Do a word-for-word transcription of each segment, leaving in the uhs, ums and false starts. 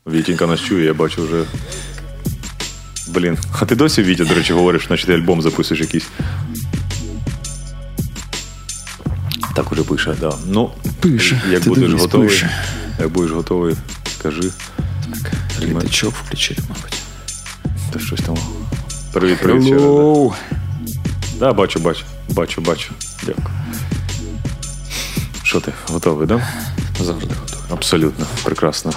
Вітінька нас чує, я бачу вже. Блін, а ти досі, Вітя, до речі, говориш, значить ти альбом записуєш якийсь. Так уже пише, да. Ну, пише. Як ти будеш дивись, готовий, пише. як будеш готовий, скажи. Так, літачок включити, мабуть. Та щось там. Привіт, привіт. Hello. Да, бачу, бачу, бачу, бачу. Дякую. Що ти, готовий, да? Завжди готовий. Абсолютно, прекрасно.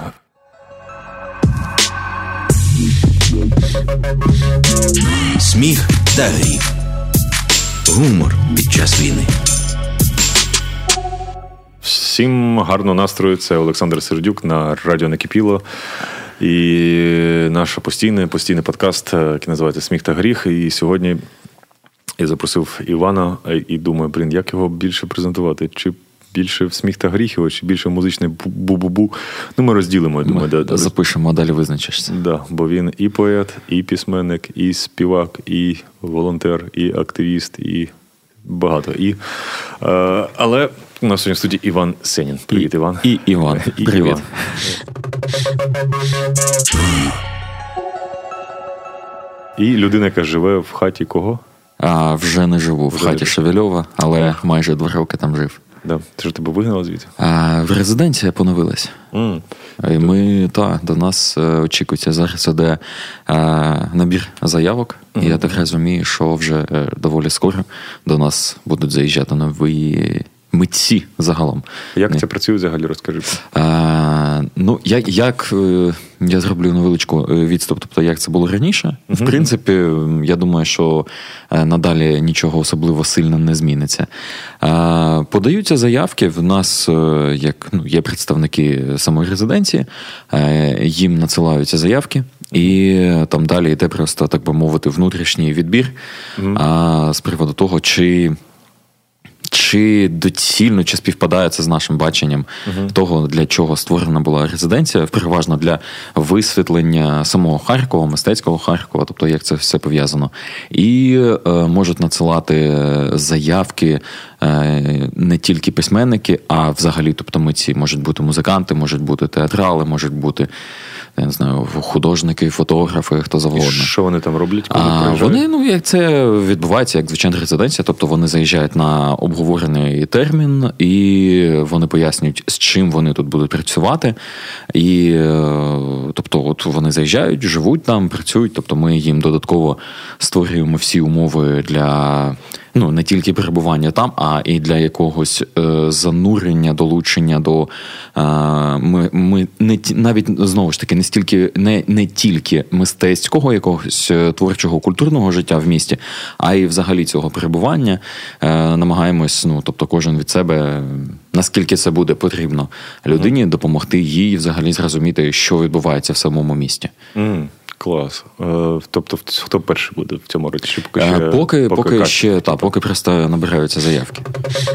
Сміх та гріх. Гумор під час війни. Всім гарного настрою. Це Олександр Сердюк на Радіо Накипіло. І наш постійний, постійний подкаст, який називається «Сміх та гріх». І сьогодні я запросив Івана і думаю, блін, як його більше презентувати? Чи більше в «Сміх та гріх», чи більше музичний бу-бу-бу? Ну, ми розділимо, я думаю. Ми да, запишемо, а далі визначишся. Да, бо він і поет, і письменник, і співак, і волонтер, і активіст, і багато. І, е, але у нас сьогодні в студії Іван Сенін. Привіт, і, Іван. І Іван. І Привіт. Іван. І людина, яка живе в хаті кого? А, вже не живу в вже хаті Шевельова, але майже два роки там жив. Да. Ти ж тебе вигнали звідти? А, в резиденція поновилась. Mm. І ми, та, до нас очікується зараз іде а, набір заявок. Mm-hmm. І я так розумію, що вже доволі скоро до нас будуть заїжджати нові митці загалом. Як це працює взагалі, розкажи? А, ну, як, як я зроблю невеличку відступ, тобто як це було раніше. Mm-hmm. В принципі, я думаю, що надалі нічого особливо сильно не зміниться. А, подаються заявки, в нас як, ну, є представники самої резиденції, їм надсилаються заявки, і там далі йде просто, так би мовити, внутрішній відбір mm-hmm. а, з приводу того, чи Чи доцільно, чи співпадає це з нашим баченням uh-huh. того, для чого створена була резиденція, переважно для висвітлення самого Харкова, мистецького Харкова, тобто як це все пов'язано. І е, можуть надсилати заявки е, не тільки письменники, а взагалі, тобто митці. Можуть бути музиканти, можуть бути театрали, можуть бути, я не знаю, художники, фотографи, хто завгодно. І що вони там роблять, коли а, приїжджають? Вони, ну, як це відбувається, як звичайна резиденція, тобто вони заїжджають на обговорений термін, і вони пояснюють, з чим вони тут будуть працювати. І, тобто, от вони заїжджають, живуть там, працюють, тобто ми їм додатково створюємо всі умови для, ну, не тільки перебування там, а і для якогось е, занурення, долучення до е, ми, ми не навіть, знову ж таки, не стільки не, не тільки мистецького якогось творчого культурного життя в місті, а й взагалі цього перебування е, намагаємось, ну, тобто кожен від себе, наскільки це буде потрібно людині, допомогти їй взагалі зрозуміти, що відбувається в самому місті. Mm. Клас. Тобто, хто перший буде в цьому році? Поки, ще, поки, поки, поки ще, та, поки просто набираються заявки.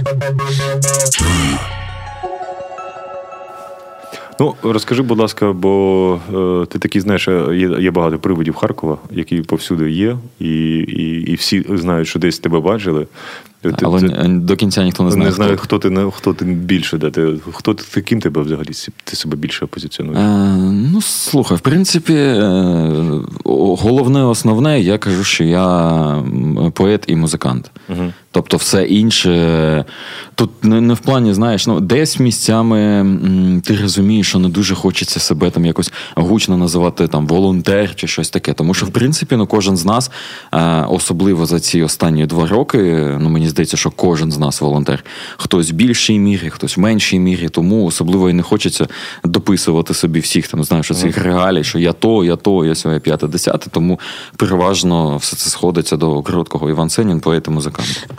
Ну, розкажи, будь ласка, бо е, ти такий, знаєш, є, є багато привидів Харкова, які повсюди є, і, і, і всі знають, що десь тебе бачили. Але ти, до кінця ніхто не знає, не знає, хто ти, хто ти більше, де ти, хто ти, ким тебе взагалі, ти себе більше позиціонуєш? Е, ну, слухай, в принципі, е, головне, основне, я кажу, що я поет і музикант. Угу. Тобто все інше, тут не, не в плані, знаєш, ну, десь місцями м, ти розумієш, що не дуже хочеться себе там якось гучно називати там волонтер чи щось таке. Тому що, в принципі, ну, кожен з нас, е, особливо за ці останні два роки, ну, мені здається, що кожен з нас волонтер. Хтось в більшій мірі, хтось в меншій мірі, тому особливо і не хочеться дописувати собі всіх, там, знаєш, цих регалій, що я то, я то, я сьогодні п'яте, десяте, тому переважно все це сходиться до короткого. Іван Сенін, поет і музикант.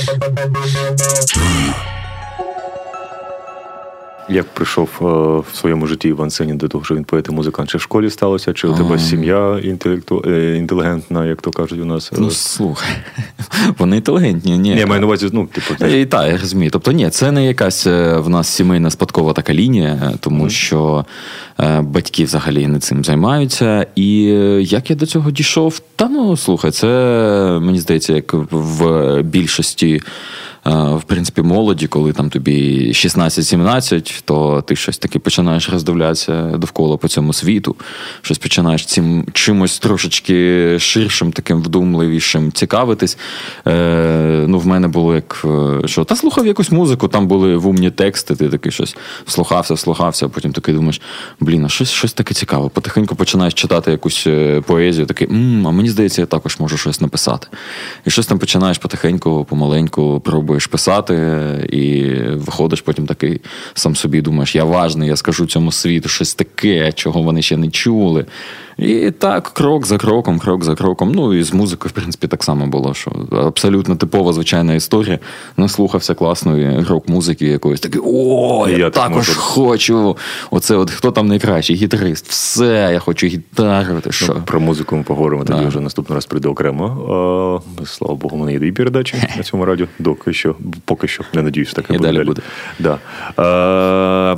Як прийшов е, в своєму житті Іван Сенін до того, що він поет і музикант? Чи в школі сталося, чи у тебе а... сім'я інтелекту... е, інтелігентна, як то кажуть у нас? Ну, слухай, вони інтелігентні, ні. Ні, я маю на увазі, ну, типу... І, так, я розумію. Тобто, ні, це не якась в нас сімейна спадкова така лінія, тому mm. що е, батьки взагалі не цим займаються. І як я до цього дійшов? Та, ну, слухай, це, мені здається, як в більшості в принципі, молоді, коли там тобі шістнадцять-сімнадцять, то ти щось таки починаєш роздивлятися довкола по цьому світу, щось починаєш цим чимось трошечки ширшим, таким вдумливішим цікавитись. Е, ну, в мене було як, що, та слухав якусь музику, там були вумні тексти, ти такий щось вслухався, вслухався, а потім такий думаєш, блін, а щось, щось таке цікаве. Потихеньку починаєш читати якусь поезію, такий, м-м, а мені здається, я також можу щось написати. І щось там починаєш потихеньку, помаленьку, пробуєш писати, і виходиш потім такий сам собі, думаєш, я важний, я скажу цьому світу щось таке, чого вони ще не чули. І так, крок за кроком, крок за кроком. Ну, і з музикою, в принципі, так само було, що абсолютно типова, звичайна історія. Наслухався класної рок-музики якоїсь, такий, о, я, я також можу. Хочу. Оце от, хто там найкращий? Гітарист. Все, я хочу гітару. Ти що? Ну, про музику ми поговоримо, тоді да. вже наступний раз прийде окремо. А, слава Богу, у мене є дві передачі на цьому радіо. Доки що, поки що, не надіюсь, так і, і буде. Далі буде. Да. А,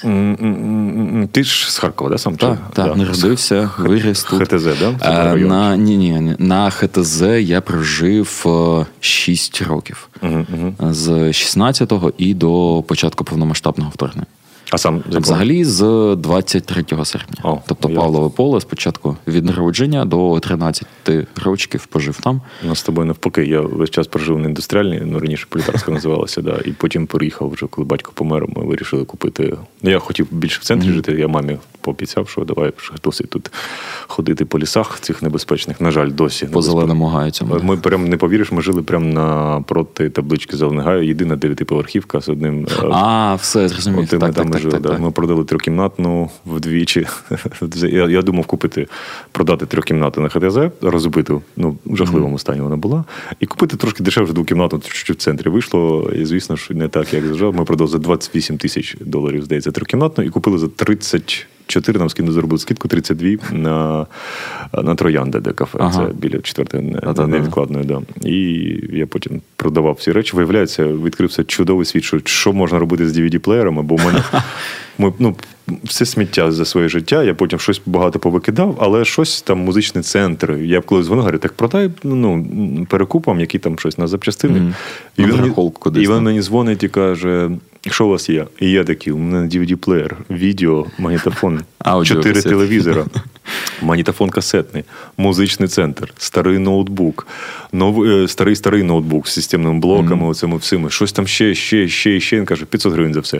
ти ж з Харкова, да, сам? Так, так, да. Народився, виріс тут. ХТЗ, да? А, на, ні, ні, на ХТЗ я прожив шість років. Угу, угу. З шістнадцятого і до початку повномасштабного вторгнення. А сам взагалі з двадцять третього серпня. О, тобто я... Павлове поле спочатку від народження до тринадцяти років пожив там. У нас з тобою навпаки. Я весь час прожив на індустріальній, ну раніше Політарська називалася, да, і потім переїхав вже, коли батько помер, ми вирішили купити. Я хотів більше в центрі mm. жити, я мамі пообіцяв, що давай досить тут ходити по лісах цих небезпечних, на жаль, досі. По Зеленому гаю цьому. Ми прям, не повіриш, ми жили прямо напроти таблички Зеленого гаю, єдина дев'ятиповерхівка з одним... А, все, зрозумів. Так, так, так, жили, так, да. так. Ми продали трьохкімнатну вдвічі. Я, я думав купити, продати трьохкімнату на ХТЗ, розбиту, ну, в жахливому стані вона була, і купити трошки дешевше двокімнатну, що в центрі вийшло, і, звісно, що не так, як зажав. Ми продали за двадцять вісім тисяч доларів, здається, трьохкімнатну, і купили за тридцять чотири, нам скину зробили скидку, тридцять два на, на Троянда, де кафе. Ага. Це біля четвертої невідкладної. Да. І я потім продавав всі речі. Виявляється, відкрився чудовий світ, що, що можна робити з ді ві ді-плеєрами, бо в мене ми, ну, все сміття за своє життя, я потім щось багато повикидав, але щось там, музичний центр. Я коли дзвонив, говорю, так продай, ну, перекупам, які там щось на запчастини. Mm-hmm. І, він, мені, і він мені дзвонить і каже, що у вас є? І я такий, у мене ді ві ді-плеєр, відео, магнітофон, чотири телевізора, магнітофон касетний, музичний центр, старий ноутбук, новий, старий-старий ноутбук з системними блоками, mm-hmm. оцими всіми. Щось там ще, ще, ще, ще. Він каже, п'ятсот гривень за все.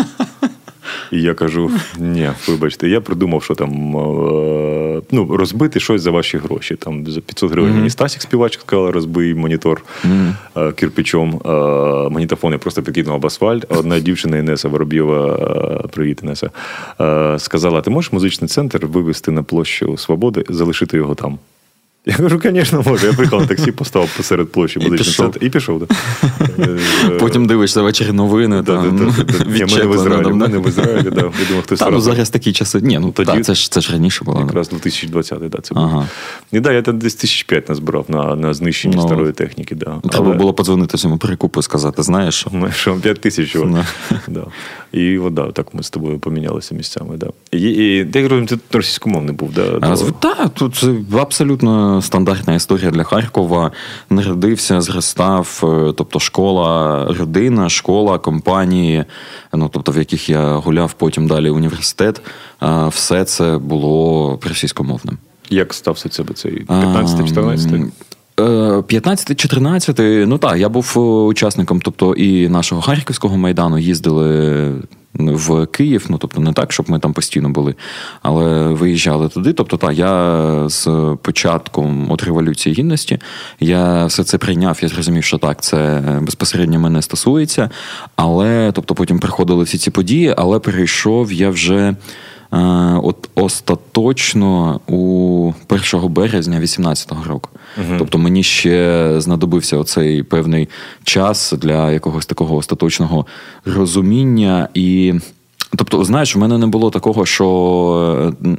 І я кажу, ні, вибачте, я придумав, що там ну, розбити щось за ваші гроші. Там за п'ятсот гривень mm-hmm. мені Стасік співачка сказала, розбий монітор mm-hmm. кирпичом, магнітофон я просто підкинув об асфальт. Одна дівчина, Інеса Вороб'єва, привіт, Інеса, сказала, ти можеш музичний центр вивезти на площу Свободи, залишити його там? Я кажу, звісно, можу. Я приїхав на таксі, поставив посеред площі музичний центр і пішов. Да. Потім дивишся ввечері новини. Да, там, да, да, да. Ні, ми не в Ізраїлі. Ми не в Ізраїлі, да. Я думав, хтось Та, ну, зараз такі часи. Ні, ну, тоді, та, це, ж, це ж раніше було. Якраз дві тисячі двадцятий, да, це був. Ага. І да, я там десь тисяч п'ять назбирав на, на знищення ну, старої техніки. Да. Треба Але... було подзвонити цьому перекупу і сказати, знаєш, що? Ну, що п'ять тисяч, чого. No. Да. І от, да, так ми з тобою помінялися місцями. Да. І, і, і я розумію, ти російськомовний був, да? А, так, тут абсолютно стандартна історія для Харкова. Народився, зростав, тобто школа, родина, школа, компанії, ну, тобто в яких я гуляв потім далі університет, все це було російськомовним. Як стався це цей п'ятнадцятий-чотирнадцятий? п'ятнадцятий-чотирнадцятий, ну так, я був учасником, тобто і нашого Харківського майдану, їздили в Київ, ну, тобто не так, щоб ми там постійно були, але виїжджали туди. Тобто, так, я з початком от Революції Гідності, я все це прийняв, я зрозумів, що так, це безпосередньо мене стосується, але, тобто, потім приходили всі ці події, але перейшов я вже от остаточно у першого березня вісімнадцятого року. Угу. Тобто мені ще знадобився оцей певний час для якогось такого остаточного розуміння і... Тобто, знаєш, у мене не було такого, що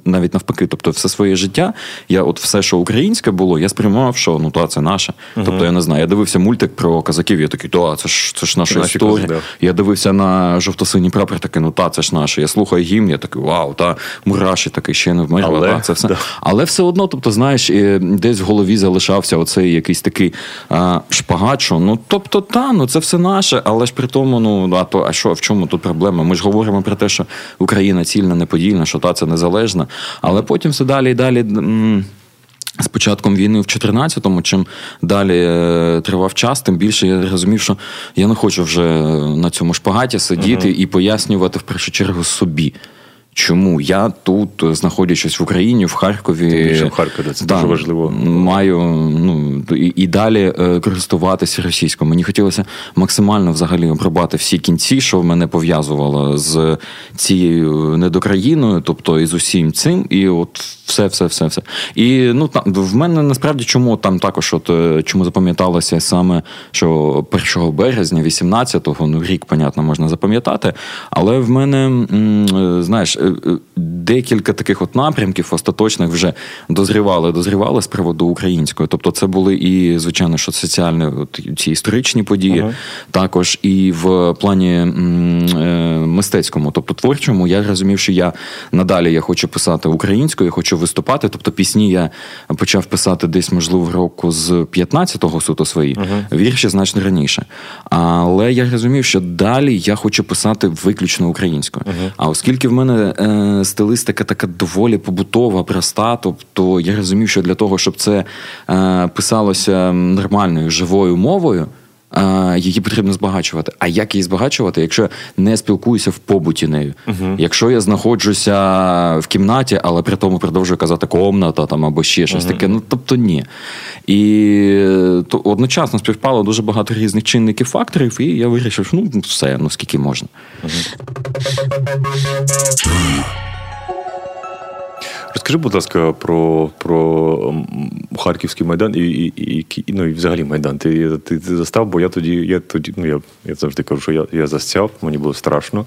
навіть навпаки. Тобто все своє життя, я от все, що українське було, я сприймав, що ну та, це наше. Uh-huh. Тобто, я не знаю, я дивився мультик про козаків, я такий, та, це ж, це ж наша Наші історія. Кози, да. Я дивився на жовто-синій прапор, такий, ну та, це ж наше. Я слухаю гімн, я такий, вау, та, мураші такий, ще не вмерла, але, та, це все. Да. Але все одно, тобто, знаєш, десь в голові залишався оцей якийсь такий а, шпагат, що, ну, тобто, та, ну, це все наше, але ж при тому, ну, а, то, а що, в чому тут проблема? Ми ж говоримо про те, що Україна цільна, неподільна, що та, це незалежна, але потім все далі і далі... М- З початком війни в чотирнадцятому, чим далі тривав час, тим більше я розумів, що я не хочу вже на цьому шпагаті сидіти uh-huh. і пояснювати в першу чергу собі. Чому я тут, знаходячись в Україні, в Харкові, в Харкові, це да, дуже важливо. Маю ну, і, і далі користуватися російською. Мені хотілося максимально взагалі обрубати всі кінці, що мене пов'язувало з цією недокраїною, тобто із усім цим, і от все, все, все, все. І ну, там, в мене насправді чому там також, от, чому запам'яталося саме, що першого березня вісімнадцятого, ну рік, понятно, можна запам'ятати, але в мене, знаєш, декілька таких от напрямків остаточних вже дозрівали, дозрівали з приводу української. Тобто це були і, звичайно, що соціальні, от, ці історичні події, ага. також і в плані м- мистецькому, тобто творчому, я розумів, що я надалі я хочу писати українською, я хочу виступати, тобто пісні я почав писати десь, можливо, року з п'ятнадцятого суто свої, ага. вірші значно раніше. Але я розумів, що далі я хочу писати виключно українською. Ага. А оскільки в мене е, стилистика така доволі побутова, проста, тобто я розумів, що для того, щоб це е, писалося нормальною, живою мовою, е, її потрібно збагачувати. А як її збагачувати, якщо я не спілкуюся в побуті нею? Uh-huh. Якщо я знаходжуся в кімнаті, але при тому продовжую казати комната там, або ще щось uh-huh. таке, ну тобто ні. І то одночасно співпало дуже багато різних чинників, факторів, і я вирішив, що ну все, ну скільки можна. Uh-huh. Розкажи, будь ласка, про, про Харківський Майдан і, і, і, і, ну, і взагалі Майдан. Ти, ти, ти застав, бо я тоді, я тоді, ну, я, я завжди кажу, що я, я застяв, мені було страшно.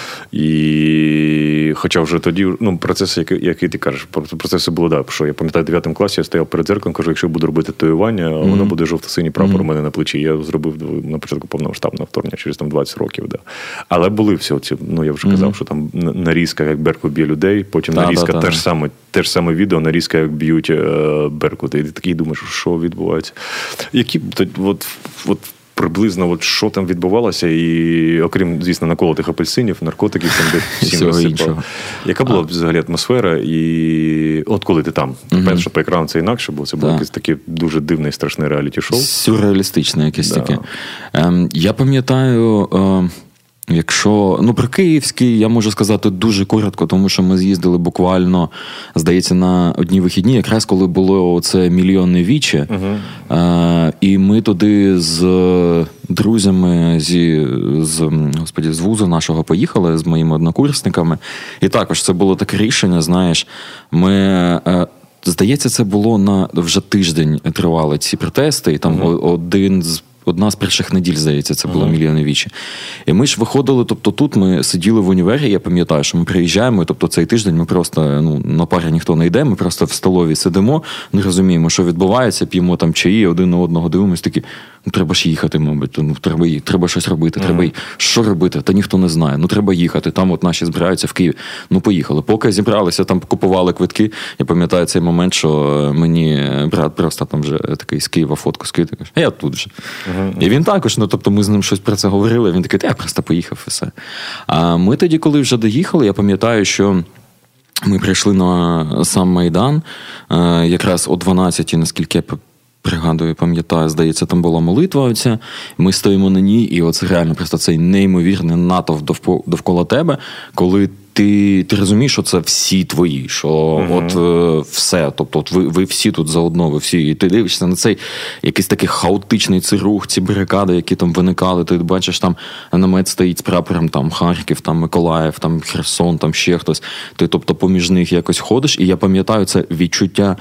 І хоча вже тоді, ну, процес, який, який ти кажеш, процеси було, да, що я пам'ятаю, в дев'ятому класі я стояв перед дзеркалом, кажу, якщо буду робити татуювання, mm-hmm. воно буде жовто-синій прапор mm-hmm. у мене на плечі. Я зробив на початку повномасштабного вторгнення, через там двадцять років, да. Але були всі ці, ну, я вже казав, mm-hmm. що там нарізка, як Беркут б'є людей, потім да, нарізка да, теж да. саме те ж саме відео, нарізка, як б'ють е, Беркути. І ти такий думаєш, що відбувається. Які, от, от приблизно, от, що там відбувалося, і окрім, звісно, наколотих апельсинів, наркотиків, там, де всім розсипав. Яка була взагалі атмосфера? І от коли ти там? Угу. Перше, що по екрану це інакше, бо це було якесь таке дуже дивне і страшне реаліті-шоу. Сюрреалістичне якесь да. таке. Ем, я пам'ятаю... Ем... Якщо, ну, про Київський я можу сказати дуже коротко, тому що ми з'їздили буквально, здається, на одні вихідні, якраз коли було це мільйонне віче, uh-huh. е, і ми туди з друзями зі, з, господі, з вузу нашого поїхали, з моїми однокурсниками, і також це було таке рішення, знаєш, ми... Е, здається, це було на вже тиждень тривали ці протести, і там uh-huh. один з Одна з перших неділь, здається, це було uh-huh. мільйонне віче. І ми ж виходили, тобто тут ми сиділи в універі, я пам'ятаю, що ми приїжджаємо, і, тобто цей тиждень ми просто, ну, на парі ніхто не йде, ми просто в столові сидимо, не розуміємо, що відбувається, п'ємо там чаї, один на одного дивимося, такі, ну, треба ж їхати, мабуть, ну, треба, треба щось робити, uh-huh. треба, що робити, та ніхто не знає, ну, треба їхати, там от наші збираються в Києві, ну, поїхали. Поки зібралися, там купували квитки, я пам'ятаю цей момент, що мені брат просто там вже такий з Києва фотку скидає, а я тут же. Uh-huh. І він також, ну, тобто ми з ним щось про це говорили, він такий, я просто поїхав і все. А ми тоді, коли вже доїхали, я пам'ятаю, що ми прийшли на сам Майдан, якраз о дванадцятій, наскільки я пригадую, пам'ятаю, здається, там була молитва оця, ми стоїмо на ній, і оце реально просто цей неймовірний натовп довкола тебе, коли Ти, ти розумієш, що це всі твої, що uh-huh. от е, все, тобто от ви, ви всі тут заодно, ви всі, і ти дивишся на цей якийсь такий хаотичний цей рух, ці барикади, які там виникали, ти бачиш, там намет стоїть з прапором, там Харків, там Миколаїв, там Херсон, там ще хтось, ти, тобто, поміж них якось ходиш, і я пам'ятаю це відчуття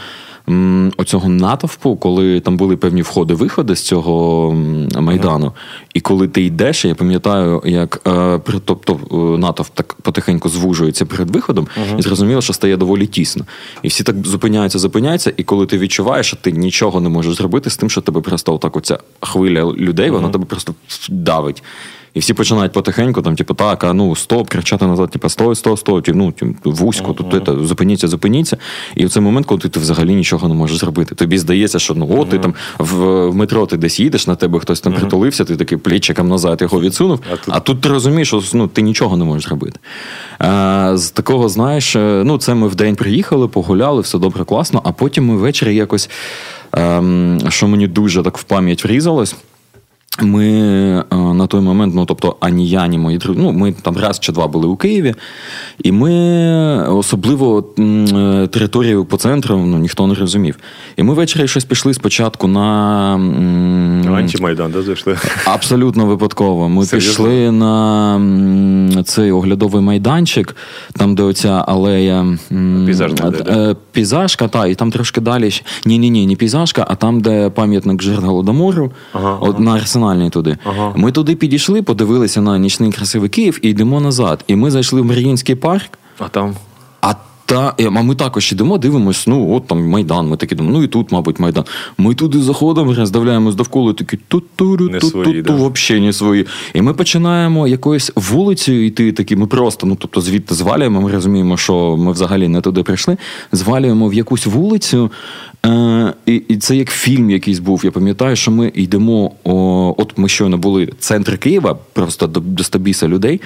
оцього натовпу, коли там були певні входи-виходи з цього Майдану, і коли ти йдеш, я пам'ятаю, як тобто натовп так потихеньку звужується перед виходом, uh-huh. і зрозуміло, що стає доволі тісно. І всі так зупиняються, зупиняються, і коли ти відчуваєш, що ти нічого не можеш зробити з тим, що тебе просто отак оця хвиля людей, uh-huh. вона тебе просто давить. І всі починають потихеньку, там, типу, так, а ну, стоп, кричати назад, типу, стой, стой, стой, ну, вузько, uh-huh. тут, тут, зупиніться, зупиніться. І в цей момент, коли ти, ти взагалі нічого не можеш зробити. Тобі здається, що, ну, от, uh-huh. ти там в, в метро ти десь їдеш, на тебе хтось там uh-huh. притулився, ти такий плечиком назад його відсунув, а тут, а тут ти розумієш, що ну, ти нічого не можеш зробити. А, з такого, знаєш, ну, це ми вдень приїхали, погуляли, все добре, класно, а потім ми ввечері якось, ем, що мені дуже так в пам'ять врізалось, ми на той момент, ну, тобто, ані я, ані мої друзі, ну, ми там раз чи два були у Києві, і ми особливо територію по центру, ну, ніхто не розумів. І ми ввечері щось пішли спочатку на... Антимайдан, да, зайшли? Абсолютно випадково. Ми Серйозно? Пішли на цей оглядовий майданчик, там, де оця алея... Пейзажна, де, пейзажка, та, і там трошки далі... Ні-ні-ні, не пейзажка, а там, де пам'ятник жертв Голодомору, ага, от, ага. на Арсенальній туди. Ага. Ми туди підійшли, подивилися на нічний красивий Київ і йдемо назад. І ми зайшли в Маріїнський парк. А там? А та, а ми також йдемо, дивимось, ну, от там Майдан. Ми такі думаємо, ну і тут, мабуть, Майдан. Ми туди заходимо, роздивляємось довкола, такі ту-ту-ру-ту-ту-ту, взагалі не свої. І ми починаємо якоюсь вулицею йти, такі, ми просто, ну, тобто звідти звалюємо, ми розуміємо, що ми взагалі не туди прийшли, звалюємо в якусь вулицю, е- і, і це як фільм якийсь був. Я пам'ятаю, що ми йдемо, о, от ми щойно були центр Києва, просто до, до стобіса людей.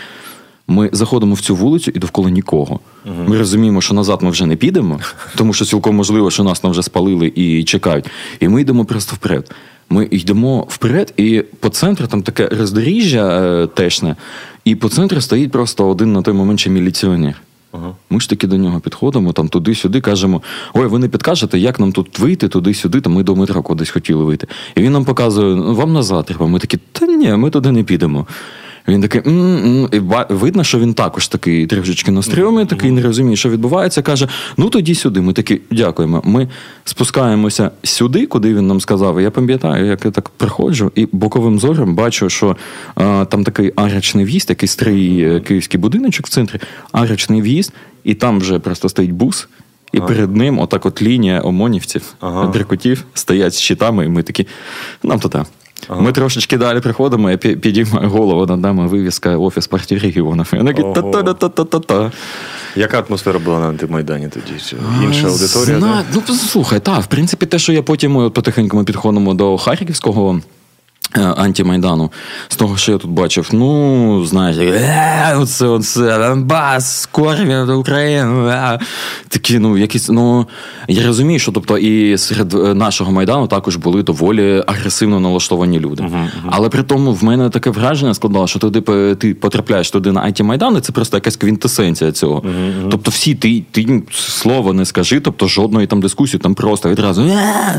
Ми заходимо в цю вулицю і довкола нікого. Uh-huh. Ми розуміємо, що назад ми вже не підемо, тому що цілком можливо, що нас там вже спалили і чекають. І ми йдемо просто вперед. Ми йдемо вперед, і по центру там таке роздоріжжя е, тешне, і по центру стоїть просто один на той момент ще міліціонер. Uh-huh. Ми ж таки до нього підходимо, там туди-сюди, кажемо, ой, ви не підкажете, як нам тут вийти, туди-сюди, там ми до метро кудись хотіли вийти. І він нам показує, ну, вам назад треба. Ми такі, та ні, ми туди не підемо. Він такий, м-м-м. І видно, що він також такий трішечки настрьомий, такий не розуміє, що відбувається, каже, ну тоді сюди. Ми такі, дякуємо. Ми спускаємося сюди, куди він нам сказав. І я пам'ятаю, як я так приходжу, і боковим зором бачу, що а, там такий арочний в'їзд, такий старий київський будиночок в центрі, арочний в'їзд, і там вже просто стоїть бус, і ага. перед ним отак от лінія ОМОНівців, ага. дрикотів, стоять з щитами, і ми такі, нам туди. Ага. Ми трошечки далі приходимо, я підіймаю голову над нами, вивіска «Офіс партії регіонів». І вони такі та-та-та-та-та-та. Яка атмосфера була на антимайдані тоді? Інша аудиторія? Зна... Ну, слухай, так, в принципі, те, що я потім потихеньку ми підходимо до Харківського антимайдану, з того, що я тут бачив, ну, знаєш, е, оце, оце, Донбас, скорбі, Україна, такі, ну, якісь, ну, я розумію, що, тобто, і серед нашого Майдану також були доволі агресивно налаштовані люди. Uh-huh, uh-huh. Але при тому в мене таке враження складало, що туди, ти потрапляєш туди на антимайдан, і це просто якась квінтесенція цього. Uh-huh, uh-huh. Тобто, всі, ти, ти слова не скажи, тобто, жодної там дискусії, там просто відразу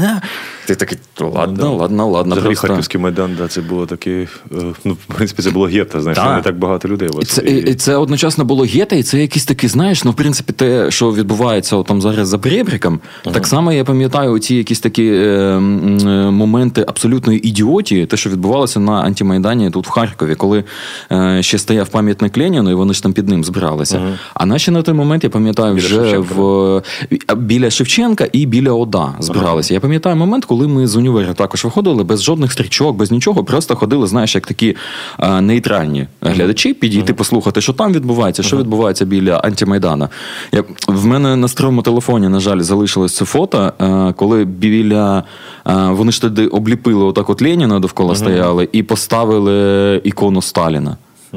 ти такий, ладно, ладно, ладно. Взагалі Харківський Майдан, да, це було таке, ну, в принципі, це було гетто, знаєш, да. не так багато людей. І це, і... І це одночасно було гетто, і це якісь такі, знаєш, ну, в принципі, те, що відбувається там зараз за Перебріком, ага. так само я пам'ятаю ці якісь такі е, е, моменти абсолютної ідіотії, те, що відбувалося на антимайдані тут в Харкові, коли е, ще стояв пам'ятник Леніну, і вони ж там під ним збиралися. Ага. А наші на той момент, я пам'ятаю, біля вже Шевченка. в біля Шевченка і біля ОДА збиралися. Ага. Я пам'ятаю момент, коли ми з універу також виходили без жодних стрічок, без нічого, просто ходили, знаєш, як такі а, нейтральні глядачі, підійти, uh-huh. послухати, що там відбувається, що uh-huh. відбувається біля антимайдана. Я, в мене на старому телефоні, на жаль, залишилось це фото, а, коли біля, а, вони ж тоді обліпили отак от Леніна довкола uh-huh. стояли і поставили ікону Сталіна.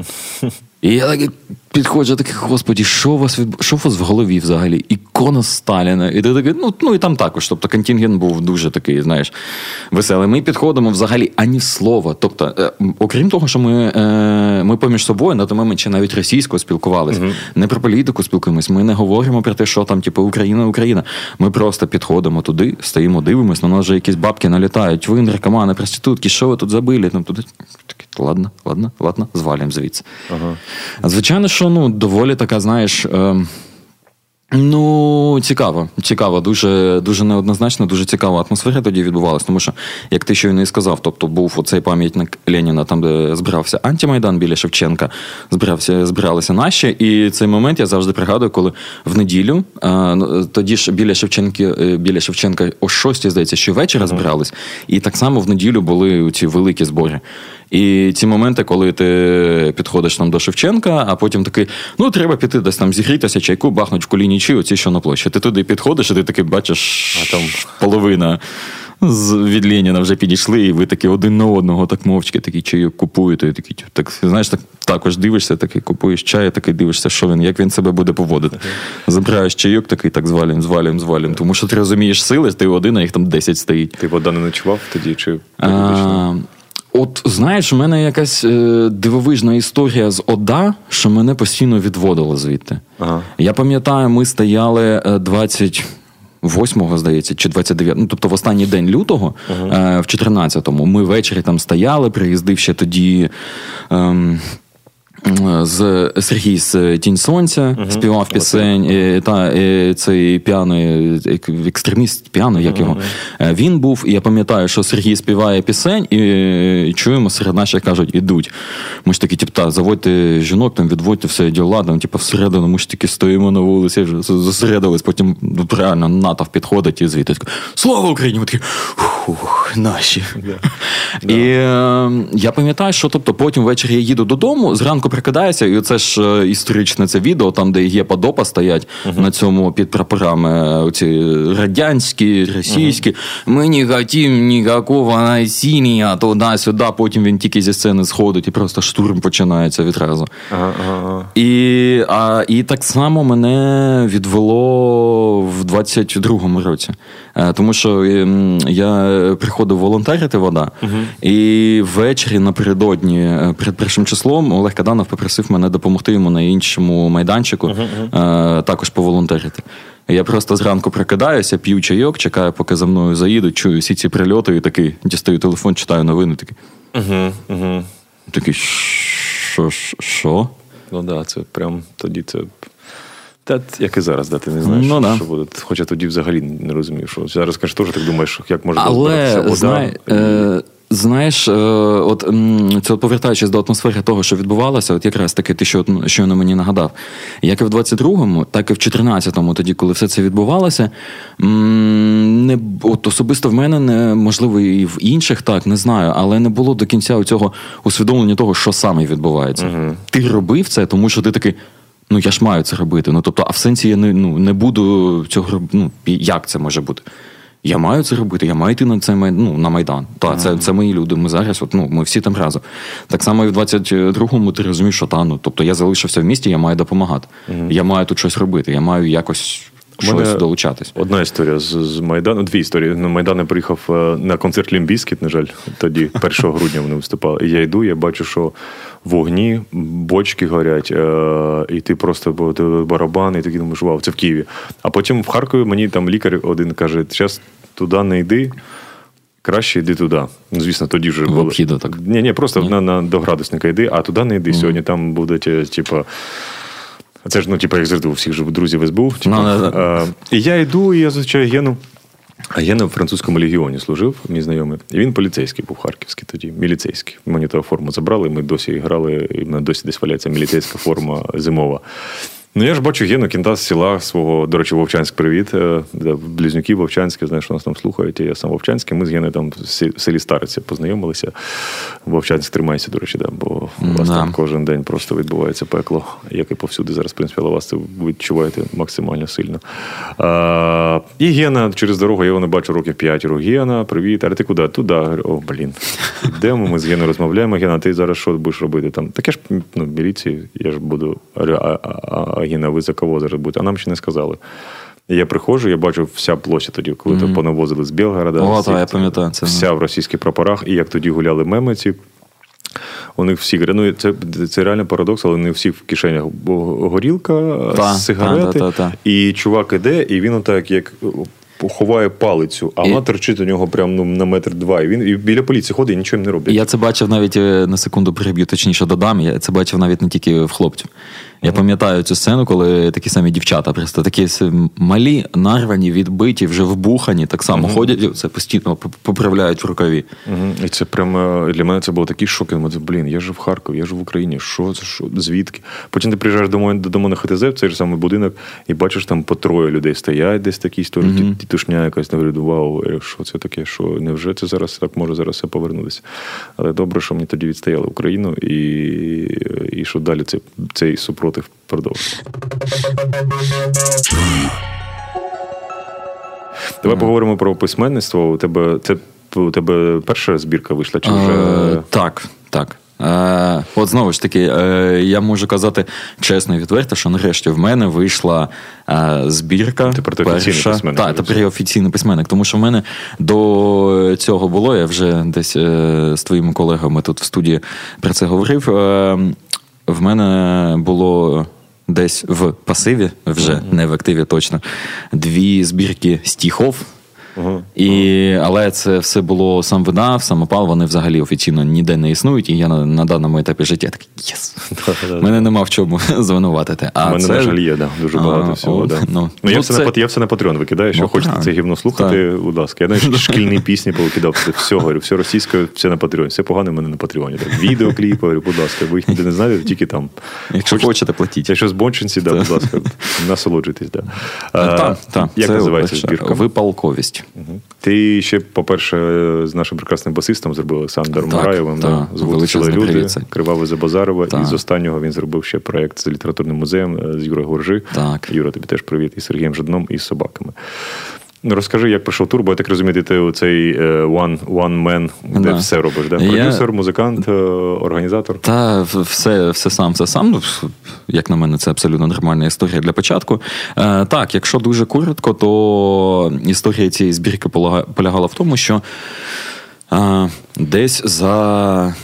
І я так підходжу, такий, господі, що у вас від... що у вас в голові взагалі? Ікона Сталіна. І ти такий, ну, ну і там також. Тобто контингент був дуже такий, знаєш, веселий. Ми підходимо взагалі ані слова. Тобто, е, окрім того, що ми, е, ми поміж собою на той момент ще навіть російською спілкувалися. Uh-huh. Не про політику спілкуємось. Ми не говоримо про те, що там, типу, Україна, Україна. Ми просто підходимо туди, стоїмо, дивимось, на нас вже якісь бабки налітають. Ви, наркомани, проститутки, що ви тут забили? Там, туди. Ладно, ладно, ладно, звалюємо звідси. Ага. Звичайно, що, ну, доволі така, знаєш, е, ну, Ну, цікаво, цікаво, дуже, дуже неоднозначно, дуже цікава атмосфера тоді відбувалася, тому що, як ти щойно і сказав, тобто був оцей пам'ятник Леніна, там, де збирався антимайдан біля Шевченка, збирався, збиралися наші, і цей момент я завжди пригадую, коли в неділю, тоді ж біля Шевченка, біля Шевченка о шостій, здається, що вечора збирались, і так само в неділю були ці великі збори. І ці моменти, коли ти підходиш там до Шевченка, а потім такий, ну, треба піти десь там зігрітися, чайку, бахнуть в кулінічі, оці, що на площі. Ти туди підходиш, і ти такий бачиш, а там половина від Леніна вже підійшли, і ви такі один на одного так мовчки, такий чайок купуєте, і такий, так, знаєш, так, також дивишся, такий купуєш чай, такий дивишся, що він, як він себе буде поводити. Забираєш чайок, такий, так звалюємо, звалюємо, звалюємо. Тому що ти розумієш сили, ти один, а їх там десять стоїть. Ти вода не ночував тоді, чи а, От, знаєш, у мене якась е, дивовижна історія з ОДА, що мене постійно відводило звідти. Ага. Я пам'ятаю, ми стояли двадцять восьмого, здається, чи двадцять дев'ятого, ну, тобто в останній день лютого, ага. е, в чотирнадцятому, ми ввечері там стояли, приїздив ще тоді... Е, з Сергій з «Тінь сонця», uh-huh. співав пісень, і, та, і цей піаний, екстреміст піаний, як uh-huh. його. Він був, і я пам'ятаю, що Сергій співає пісень, і чуємо, серед наших кажуть, ідуть. Ми ж такі, типу, та, заводьте жінок, там, відводьте все, діла, там, типу, всередину, ми ж таки стоїмо на вулиці, вже зосередились, потім реально натовп підходить і звідти. Слава Україні! Ми такі, ух, наші. Yeah. І yeah. я пам'ятаю, що, тобто, потім ввечері я їду додому, зранку прикидаюся, і оце ж історичне це відео, там, де є подопа стоять uh-huh. на цьому під прапорами оці радянські, російські. Uh-huh. Ми не хотімо ніякого насіння, туди-сюди, потім він тільки зі сцени сходить, і просто штурм починається відразу. Uh-huh. І, а, і так само мене відвело в двадцять другому році. Тому що я приходив волонтерити в ОДА, uh-huh. і ввечері напередодні, перед першим числом, Олег Каданов попросив мене допомогти йому на іншому майданчику, uh-huh. також поволонтерити. Я просто зранку прокидаюся, п'ю чайок, чекаю, поки за мною заїдуть, чую всі ці прильоти, і такий, дістаю телефон, читаю новини, такий. Uh-huh. Uh-huh. Такий, що, що? Ну так, да, це прям тоді це... Та, як і зараз, да, ти не знаєш, ну, що, що буде. Хоча тоді взагалі не розумів, що зараз, кажеш, теж так думаєш, як може Але, вода. Знає, і... е, знаєш, е, от, це, повертаючись до атмосфери того, що відбувалося, от якраз таки ти, що, що на мені нагадав, як і в двадцять другому, так і в чотирнадцятому, тоді, коли все це відбувалося, не, от особисто в мене, не, можливо, і в інших, так, не знаю, але не було до кінця цього усвідомлення того, що саме відбувається. Угу. Ти робив це, тому що ти такий, ну, я ж маю це робити. Ну, тобто, а в сенсі я не, ну, не буду цього робити. Ну, як це може бути? Я маю це робити, я маю йти на, це, ну, на Майдан. Так, це, це мої люди, ми зараз, от, ну, ми всі там разом. Так само і в двадцять другому ти розумієш, що та, ну, тобто, я залишився в місті, я маю допомагати. Mm-hmm. Я маю тут щось робити, я маю якось... щось долучатись. Одна історія з, з Майдану, дві історії. На Майдан я приїхав на концерт Limp Bizkit, на жаль, тоді, першого грудня вони виступали. І я йду, я бачу, що вогні, бочки горять, і ти просто барабани, і такий думаєш, вау, це в Києві. А потім в Харкові мені там лікар один каже, зараз туди не йди, краще йди туди. Ну, звісно, тоді вже було. Обхіду, так? Ні, ні, просто на, на, до градусника йди, а туди не йди. Mm. Сьогодні там будуть, типу, це ж, ну, типу, як завжди, у всіх же друзів ес бе у. Типу. No, no, no. А, і я йду, і я зустрічаю Гену. А Гена в французькому легіоні служив, мій знайомий. І він поліцейський був, харківський тоді, міліцейський. Мені ту форму забрали, ми досі грали, і в мене досі десь валяється міліцейська форма зимова. Ну, я ж бачу Гену, кінта з села свого, до речі, Вовчанськ, привіт. Близнюки Вовчанські, знаєш, що нас там слухають. Я сам Вовчанський. Ми з Геною там в селі Стариця познайомилися. Вовчанськ, тримайся, до речі, да, бо у вас да. там кожен день просто відбувається пекло, як і повсюди зараз, в принципі, але вас це відчуваєте максимально сильно. А, і Гена через дорогу, я його не бачу років п'ять. Гена, привіт, а ти куди? Туди. О, блін. Йдемо, ми з Геною розмовляємо. Гена, ти зараз що будеш робити? Там, таке ж, ну, міліції, я ж буду... Гена, ви за кого зараз будете? А нам ще не сказали. І я приходжу, я бачу вся площа тоді, коли mm-hmm. понавозили з Білгорода. О, всі, та, я пам'ятаю це. Вся в російських прапорах. І як тоді гуляли меми ці, у них всі, ну, це, це реально парадокс, але не всі в кишенях горілка, та, сигарети. Та, та, та, та. І чувак іде, і він отак, як... ховає палицю, а і... вона торчить у нього прямо ну, на метр два. І він і біля поліції ходить і нічого не робить. Я це бачив навіть, на секунду переб'ю, точніше додам, я це бачив навіть не тільки в хлопців. Я пам'ятаю цю сцену, коли такі самі дівчата, просто такі малі, нарвані, відбиті, вже вбухані, так само uh-huh. ходять, і це постійно поправляють в рукаві. Uh-huh. І це прямо, для мене це було такий шок. Я думаю, блін, я ж в Харкові, я ж в Україні, що це, що, звідки? Потім ти приїжджаєш додому на ХТЗ, в цей ж самий будинок, і бачиш, там по троє людей стоять десь такі історії, uh-huh. тітушня якась, говорю, вау, що це таке, що невже це зараз так може зараз все повернутися? Але добре, що мені тоді відстояли Україну, і, і що далі цей, цей супротив продовжує. Давай mm. поговоримо про письменництво. У тебе, це, у тебе перша збірка вийшла? Чи вже... Е, так, так. Е, от знову ж таки, е, я можу казати чесно і відверто, що нарешті в мене вийшла е, збірка. Тепер ти офіційний письменник. Так, тепер я офіційний письменник, тому що в мене до цього було, я вже десь е, з твоїми колегами тут в студії про це говорив, е, в мене було десь в пасиві, вже mm-hmm. не в активі точно, дві збірки стихов. Uh-huh. І, але це все було сам видав, самопал, вони взагалі офіційно ніде не існують, і я на, на даному етапі життя такий, єс, мене нема в чому звинуватити. У мене, на жаль, є, да, дуже багато а, всього. О, да. ну, ну, я, ну, все це... на, я все на Patreon викидаю, якщо ну, хочете це гівно слухати, так. будь ласка. Я навіть шкільні пісні повикидав, все, говорю, все російське, все на Patreon, все погане в мене на Patreon. Так, відеокліпи, говорю, будь ласка, ви їх ніде не знаєте, тільки там. Якщо хочете, хочете платіть. Якщо з Бончинці, да, будь ласка, насолоджуйтесь. Да. Так, так. Як називається збірка? Випалковість. Угу. Ти ще, по-перше, з нашим прекрасним басистом зробив Олександром Мураєвим. Да, «Звучили люди», «Криваве за Базарова». І з останнього він зробив ще проєкт з літературним музеєм з Юрою Горжи. Так. Юра, тобі теж привіт. І Сергієм Жадном, і з собаками. Розкажи, як пройшов тур, бо я так розумію, ти оцей one, one man, де да. все робиш, да? Продюсер, я... музикант, організатор? Та, все, все сам, все сам. Як на мене, це абсолютно нормальна історія для початку. Е, так, якщо дуже коротко, то історія цієї збірки полягала в тому, що е, десь за...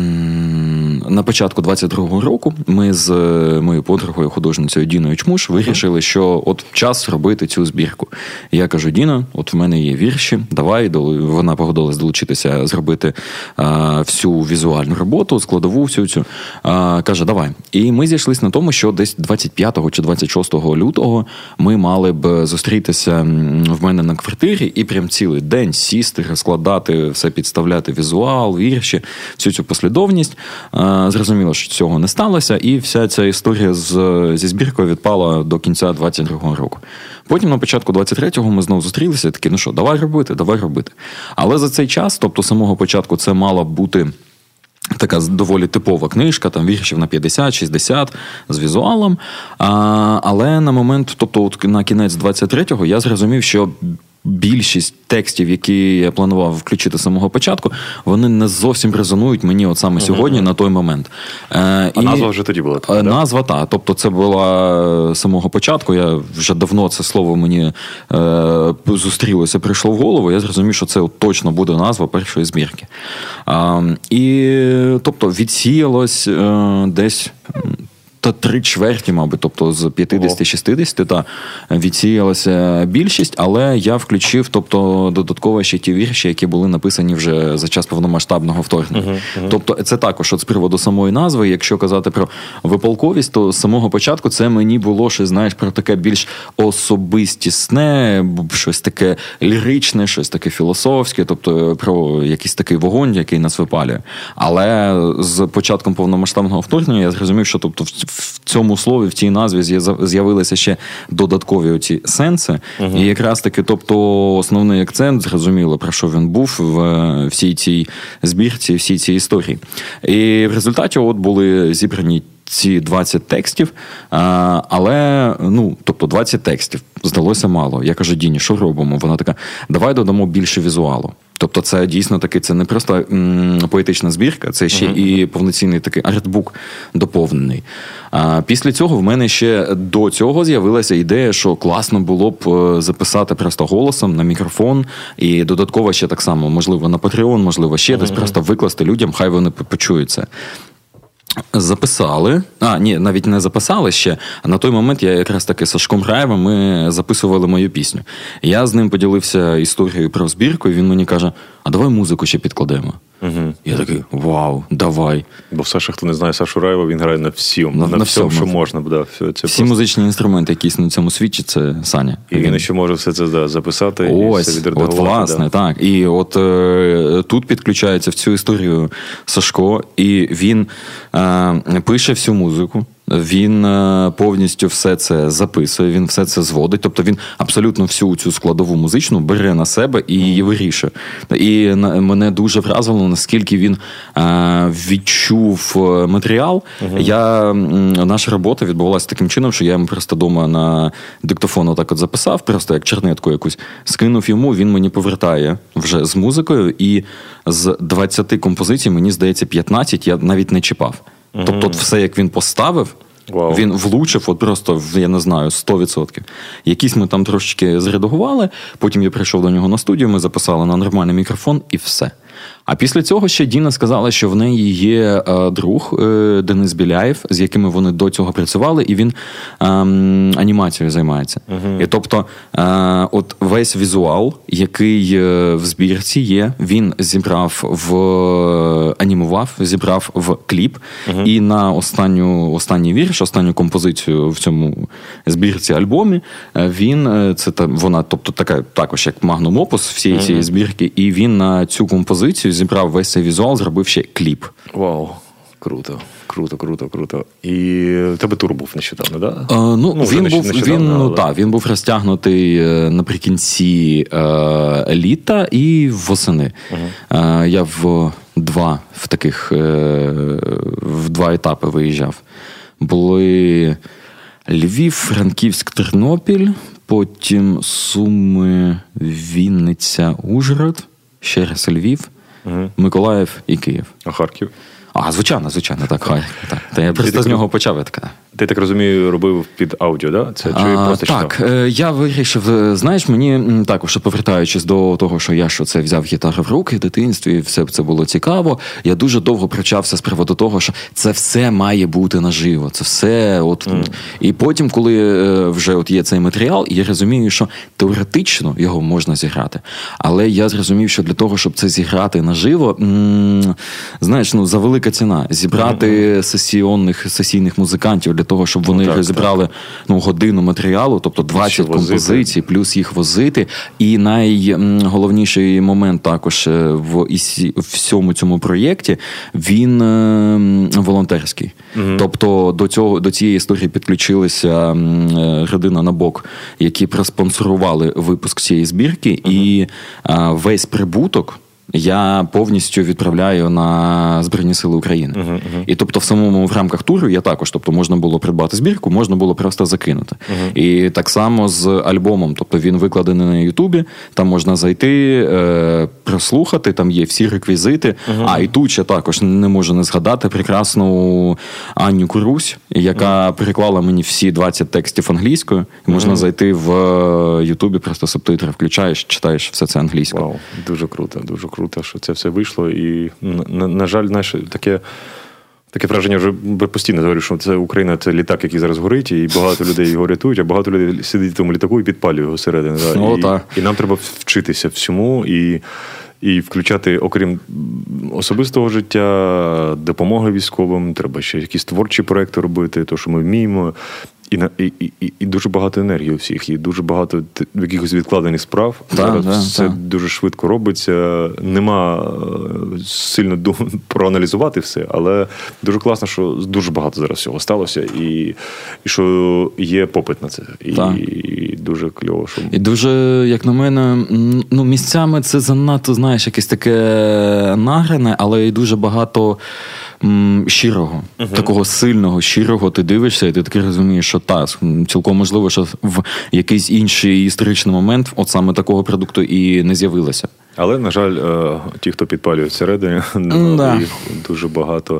На початку двадцять другого року ми з моєю подругою, художницею Діною Чмуш, вирішили, що от час робити цю збірку. І я кажу, Діна, от в мене є вірші, давай. Вона погодилась долучитися, зробити а, всю візуальну роботу, складову всю цю. А, каже, давай. І ми зійшлися на тому, що десь двадцять п'ятого чи двадцять шостого лютого ми мали б зустрітися в мене на квартирі і прям цілий день сісти, розкладати, все підставляти, візуал, вірші, всю цю послідовність. Зрозуміло, що цього не сталося, і вся ця історія з, зі збіркою відпала до кінця двадцять другого року. Потім на початку двадцять третього ми знову зустрілися, і такі, ну що, давай робити, давай робити. Але за цей час, тобто з самого початку це мала бути така доволі типова книжка, там віршів на п'ятдесят-шістдесят з візуалом. А, але на момент, тобто от на кінець двадцять третього я зрозумів, що більшість текстів, які я планував включити з самого початку, вони не зовсім резонують мені от саме сьогодні, uh-huh. на той момент. Е, а і назва вже тоді була? Така, назва, так. Та. Тобто це була з самого початку. Я вже давно це слово мені е, зустрілося, прийшло в голову. Я зрозумів, що це от точно буде назва першої збірки. Е, і, тобто, відсіялось е, десь... Та три чверті, мабуть, тобто з п'ятдесят-шістдесят, та відсіялася більшість, але я включив, тобто, додатково ще ті вірші, які були написані вже за час повномасштабного вторгнення. Uh-huh, uh-huh. Тобто, це також от з приводу самої назви, якщо казати про випалковість, то з самого початку це мені було ще, знаєш, про таке більш особистісне, щось таке ліричне, щось таке філософське, тобто про якийсь такий вогонь, який нас випалює. Але з початком повномасштабного вторгнення я зрозумів, що, тобто, в цьому слові, в цій назві з'явилися ще додаткові оці сенси. Uh-huh. І якраз таки, тобто, основний акцент, зрозуміло, про що він був в всій цій збірці, всій цій історії. І в результаті от були зібрані ці двадцять текстів, але, ну, тобто двадцять текстів здалося мало. Я кажу, Діні, що робимо? Вона така, давай додамо більше візуалу. Тобто це дійсно таки, це не просто м, поетична збірка, це ще uh-huh. і повноцінний такий артбук доповнений. А після цього в мене ще до цього з'явилася ідея, що класно було б записати просто голосом на мікрофон і додатково ще так само, можливо, на Patreon, можливо, ще uh-huh. десь просто викласти людям, хай вони почують це. Записали, а, ні, навіть не записали ще, а на той момент я якраз таки з Сашком Граєвим ми записували мою пісню. Я з ним поділився історією про збірку, і він мені каже, а давай музику ще підкладемо. Угу. Угу. Я такий, вау, давай. Бо в Саша, хто не знає Сашу Раєва, він грає на всьому, на, на, на всьому, що можна. Да, все, це Всі просто... музичні інструменти, які на цьому світі, це Саня. І він, він ще може все це да, записати. Ось, і все відредагувати. От, власне, да. так. І от е, тут підключається в цю історію Сашко, і він е, пише всю музику. Він е, повністю все це записує, він все це зводить. Тобто він абсолютно всю цю складову музичну бере на себе і її вирішує. І на, мене дуже вразило, наскільки він е, відчув матеріал. Uh-huh. Я, наша робота відбувалася таким чином, що я йому просто вдома на диктофон отак от записав, просто як чернетку якусь, скинув йому, він мені повертає вже з музикою, і з двадцяти композицій, мені здається, п'ятнадцять я навіть не чіпав. Тобто mm-hmm. все, як він поставив, wow. він влучив от просто, я не знаю, сто відсотків. Якісь ми там трошечки зредагували, потім я прийшов до нього на студію, ми записали на нормальний мікрофон і все. А після цього ще Діна сказала, що в неї є е, друг е, Денис Біляєв, з якими вони до цього працювали, і він е, анімацією займається. Uh-huh. І тобто е, от весь візуал, який е, в збірці є, він зібрав в анімував, зібрав в кліп, uh-huh. і на останню останній вірш, останню композицію в цьому збірці альбомі, він це та вона, тобто така також як магнум опус всієї uh-huh. цієї збірки, і він на цю композицію зібрав весь цей візуал, зробив ще кліп. Вау, круто, круто, круто, круто. І в тебе тур був нещодавно, так? Да? А, ну, ну, він був, він, але... ну, та, він був розтягнутий наприкінці е, літа і восени. Угу. Е, я в два, в таких, е, в два етапи виїжджав. Були Львів, Франківськ, Тернопіль, потім Суми, Вінниця, Ужгород, ще раз Львів, угу. Миколаїв і Київ. А Харків? А, звичайно, звичайно, так. Хай, так. Та я просто ти з нього почав. Так. Ти, так розумію, робив під аудіо, да? Це чи а, просто так, читав? Я вирішив, знаєш, мені також, повертаючись до того, що я що це взяв гітару в руки в дитинстві, все це було цікаво, я дуже довго пручався з приводу того, що це все має бути наживо, це все, от, mm. і потім, коли вже от є цей матеріал, я розумію, що теоретично його можна зіграти, але я зрозумів, що для того, щоб це зіграти наживо, м- знаєш, ну, за велика ціна, зібрати mm-hmm. сесійних, сесійних музикантів для того, щоб вони ну, розібрали ну, годину матеріалу, тобто двадцять композицій, плюс їх возити. І найголовніший момент також в всьому цьому проєкті, він волонтерський. Угу. Тобто до цього, до цієї історії підключилася родина Набок, які проспонсорували випуск цієї збірки, угу. і весь прибуток я повністю відправляю на Збройні Сили України. Uh-huh, uh-huh. І тобто в самому в рамках туру я також, тобто можна було придбати збірку, можна було просто закинути. Uh-huh. І так само з альбомом, тобто він викладений на Ютубі, там можна зайти, е, прослухати, там є всі реквізити. Uh-huh. А і тут ще також не можу не згадати прекрасну Аню Курусь, яка uh-huh. переклала мені всі двадцять текстів англійською. І можна uh-huh. зайти в Ютубі, просто субтитри включаєш, читаєш все це англійською. Вау, дуже круто, дуже круто. Круто, що це все вийшло, і, на, на жаль, знаєш, таке, таке враження вже постійно говорю, що це Україна, це літак, який зараз горить, і багато людей його рятують, а багато людей сидить в тому літаку і підпалює його всередині. Да? О, і, та. і нам треба вчитися всьому, і, і включати, окрім особистого життя, допомоги військовим, треба ще якісь творчі проекти робити, то, що ми вміємо. І, і, і, і дуже багато енергії у всіх, і дуже багато якихось відкладених справ. Да, Зараз да, все да. дуже швидко робиться. Нема сильно проаналізувати все, але дуже класно, що дуже багато зараз всього сталося, і, і що є попит на це. І, і дуже кльово. Що... І дуже, як на мене, ну, місцями це занадто, знаєш, якесь таке награне, але і дуже багато м, щирого, uh-huh. такого сильного, щирого ти дивишся, і ти таки розумієш, що та, цілком можливо, що в якийсь інший історичний момент от саме такого продукту і не з'явилося. Але, на жаль, ті, хто підпалюють всередині, да. їх дуже багато.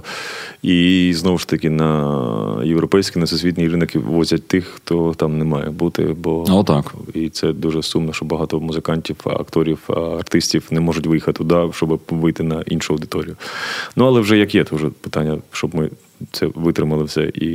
І, знову ж таки, на європейські, на всесвітні ринки возять тих, хто там не має бути. Бо... Отак. І це дуже сумно, що багато музикантів, акторів, артистів не можуть виїхати туди, щоб вийти на іншу аудиторію. Ну, але вже як є, то вже питання, щоб ми це витримали все і,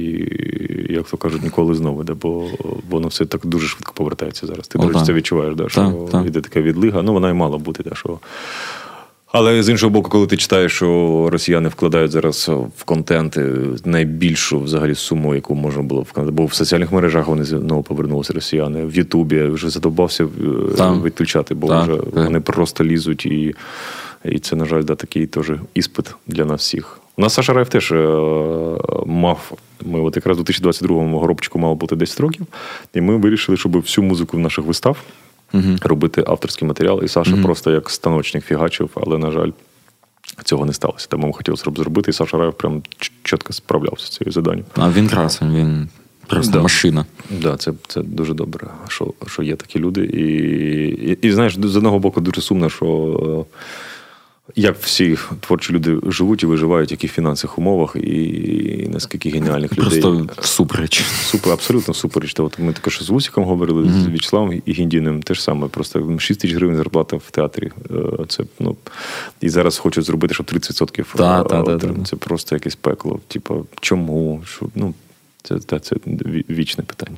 як то кажуть, ніколи знову, да, бо воно все так дуже швидко повертається зараз. Ти, до речі, це відчуваєш, да, що так, так. йде така відлига. Ну, вона і мала бути, да, що Але з іншого боку, коли ти читаєш, що росіяни вкладають зараз в контент найбільшу взагалі суму, яку можна було вкладати, бо в соціальних мережах вони знову повернулися, росіяни, в Ютубі, я вже задовбався там відключати, бо там. вже так. Вони просто лізуть, і, і це, на жаль, да, такий теж іспит для нас всіх. У нас Саша Раєв теж е, мав, ми от якраз у дві тисячі двадцять другому горобчику мало бути десять років, і ми вирішили, щоб всю музику в наших вистав Uh-huh. робити авторський матеріал. І Саша uh-huh. просто як станочник фігачив, але, на жаль, цього не сталося. Тому ми хотіли зробити, і Саша Раєв прям чітко справлявся з цією заданням. А він красень, він просто да. машина. Так, да, це, це дуже добре, що, що є такі люди. І, і, і, знаєш, з одного боку дуже сумно, що як всі творчі люди живуть і виживають, які в фінансових умовах, і наскільки геніальних людей. Просто всупереч. Супер, абсолютно всупереч. От ми також з Вусіком говорили, mm-hmm. з В'ячеславом і Гіндіним, те ж саме. Просто шість тисяч гривень зарплата в театрі. Це, ну, і зараз хочуть зробити, щоб тридцять відсотків. Да, да, да, да. Це просто якесь пекло. Типу, чому? Що, ну, це, це, це вічне питання.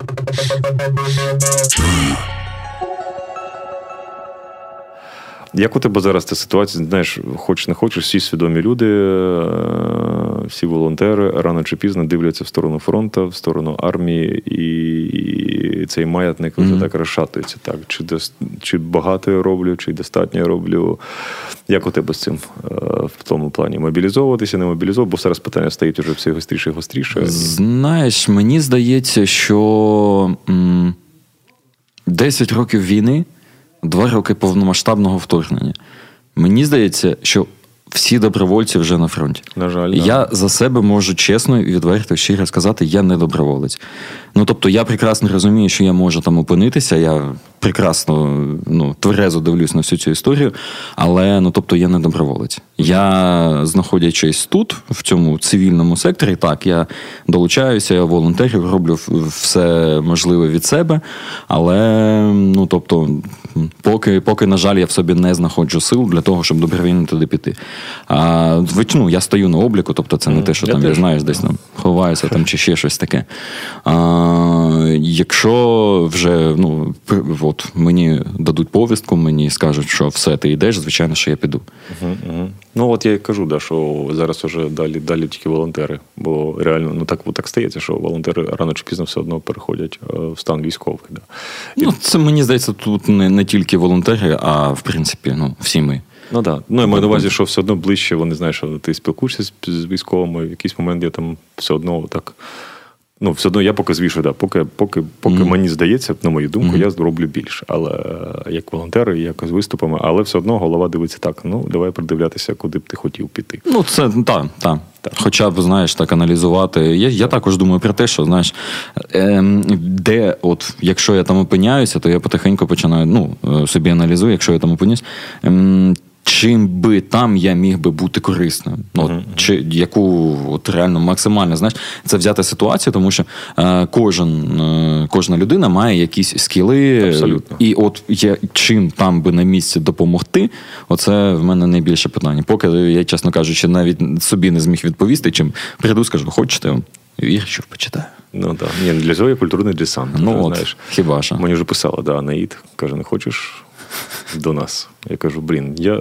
Як у тебе зараз ця ситуація? Знаєш, хочеш не хочеш, всі свідомі люди, всі волонтери рано чи пізно дивляться в сторону фронту, в сторону армії, і цей маятник mm-hmm. вже так розшатується. Так, чи, чи багато я роблю, чи достатньо я роблю. Як у тебе з цим в тому плані? Мобілізовуватися, не мобілізовуватися? Бо зараз питання стоїть вже все гостріше і гостріше. Знаєш, мені здається, що м- десять років війни, Два роки повномасштабного вторгнення. Мені здається, що всі добровольці вже на фронті. На жаль, я да. за себе можу чесно і відверто, щиро сказати, я не доброволець. Ну, тобто, я прекрасно розумію, що я можу там опинитися, я прекрасно, ну, тверезо дивлюсь на всю цю історію, але, ну, тобто, я не доброволець. Я, знаходячись тут, в цьому цивільному секторі, так, я долучаюся, я волонтерів, роблю все можливе від себе, але, ну, тобто, поки, поки, на жаль, я в собі не знаходжу сил для того, щоб добровільно туди піти. А, ну, я стою на обліку, тобто, це не те, що я там, я знаєш, десь там ховаюся там, чи ще щось таке. А, якщо вже, ну, от, мені дадуть повістку, мені скажуть, що все, ти йдеш, звичайно, що я піду. Угу, угу. Ну, от я і кажу, да, що зараз вже далі, далі тільки волонтери, бо реально, ну, так, так стається, що волонтери рано чи пізно все одно переходять в стан військових. Да. І... Ну, це, мені здається, тут не, не тільки волонтери, а, в принципі, ну, всі ми. Ну, так. Да. Ну, я маю на увазі, що все одно ближче, вони, знаєш, що ти спілкуєшся з військовими, в якийсь момент я там все одно так... Ну, все одно я поки звішую, да, поки, поки, поки mm-hmm. мені здається, на мою думку, mm-hmm. я зроблю більше. Але як волонтер, як з виступами, але все одно голова дивиться так, ну, давай придивлятися, куди б ти хотів піти. Ну, це, так, так. Хоча б, знаєш, так аналізувати. Я, я також думаю про те, що, знаєш, е, де, от, якщо я там опиняюся, то я потихеньку починаю, ну, собі аналізую, якщо я там опинюсь, е, чим би там я міг би бути корисним. Ну, uh-huh. чи яку от реально максимально, знаєш, це взяти ситуацію, тому що е, кожен, е, кожна людина має якісь скіли. Абсолютно. І от я, чим там би на місці допомогти, оце в мене найбільше питання. Поки я, чесно кажучи, навіть собі не зміг відповісти, чим прийду, скажу, хочете, вір, що почитаю. Ну так. Ні, для цього є культурний десант. Ну ти, от, знаєш. хіба що. Мені вже писала, да, Анаїд, каже, не хочеш до нас? Я кажу, блін, я,